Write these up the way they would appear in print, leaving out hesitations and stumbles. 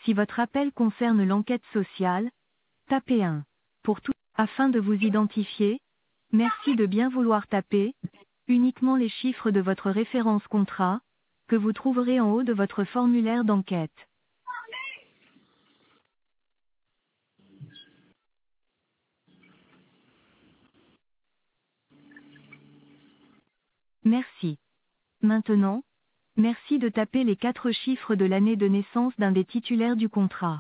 Si votre appel concerne l'enquête sociale, tapez 1. Pour tout, afin de vous identifier, merci de bien vouloir taper uniquement les chiffres de votre référence contrat, que vous trouverez en haut de votre formulaire d'enquête. Merci. Maintenant, merci de taper les 4 chiffres de l'année de naissance d'un des titulaires du contrat.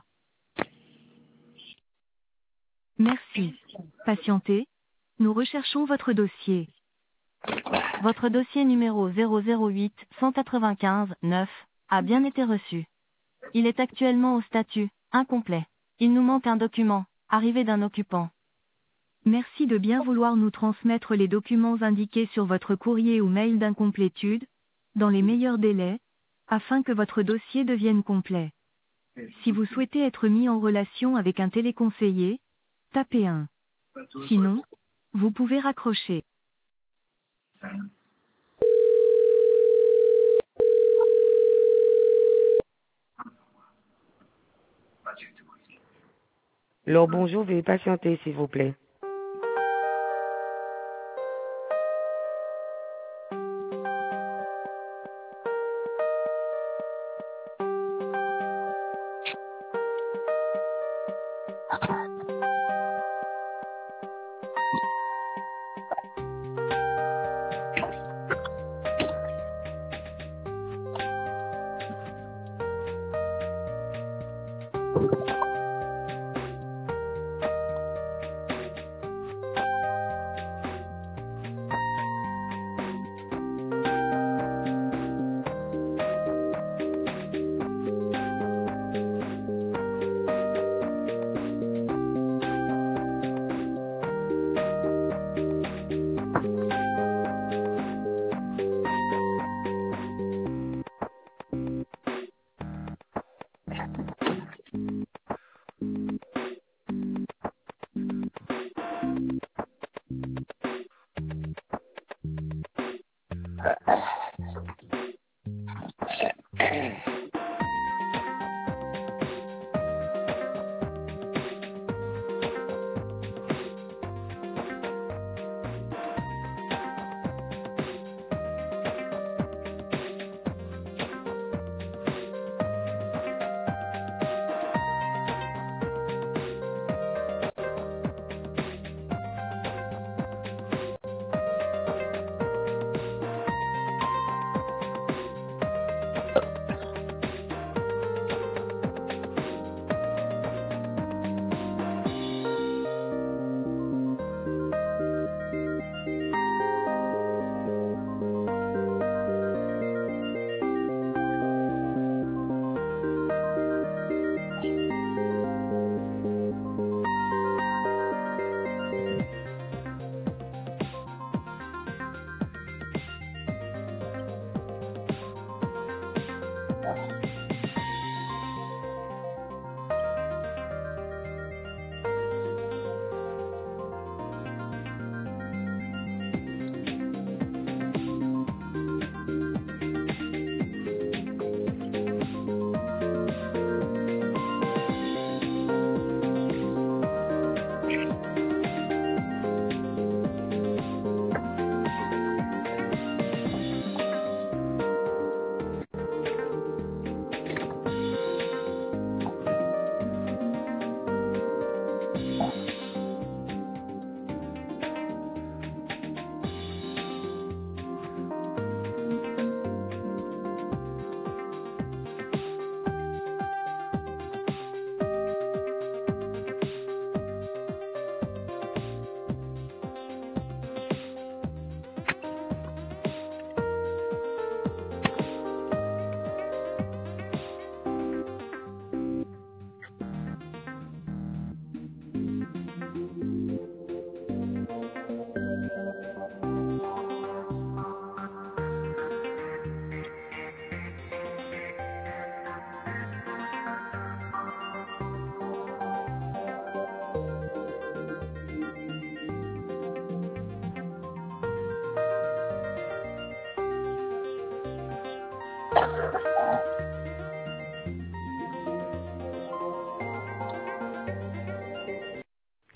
Merci. Patientez. Nous recherchons votre dossier. Votre dossier numéro 008 195 9 a bien été reçu. Il est actuellement au statut incomplet. Il nous manque un document, arrivé d'un occupant. Merci de bien vouloir nous transmettre les documents indiqués sur votre courrier ou mail d'incomplétude, dans les meilleurs délais, afin que votre dossier devienne complet. Si vous souhaitez être mis en relation avec un téléconseiller, tapez 1. Sinon, vous pouvez raccrocher. Alors bonjour, veuillez patienter s'il vous plaît.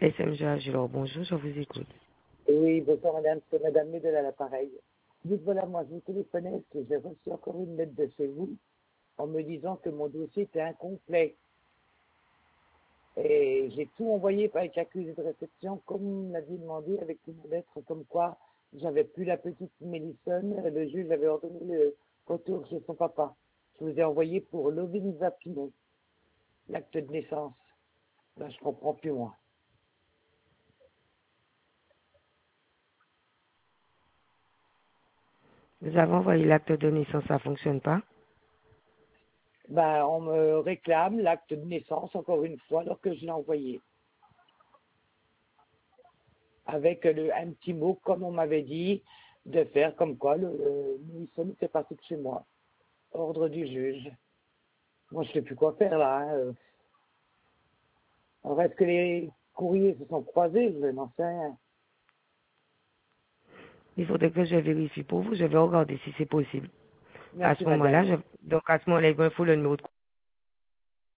SMG Agilor, bonjour, je vous écoute. Oui, bonsoir madame, c'est madame Médel à l'appareil. Dites voilà, moi je vous téléphonais parce que j'ai reçu encore une lettre de chez vous en me disant que mon dossier était incomplet. Et j'ai tout envoyé par avec accusé de réception, comme il m'a dit demandé, avec une lettre comme quoi j'avais plus la petite Mélissonne. Le juge avait ordonné le retour chez son papa. Je vous ai envoyé pour Lovinza Pinot, l'acte de naissance. Là, je comprends plus moi. Vous avez envoyé l'acte de naissance, ça fonctionne pas? Ben, on me réclame l'acte de naissance encore une fois alors que je l'ai envoyé. Avec un petit mot, comme on m'avait dit, de faire comme quoi le Mélissonne était parti de chez moi. Ordre du juge. Moi, je sais plus quoi faire là. Alors, est-ce que les courriers se sont croisés? Je n'en sais rien. Il faudrait que je vérifie pour vous, je vais regarder si c'est possible. À Merci, ce moment-là, madame. donc à ce moment-là, il me faut le numéro de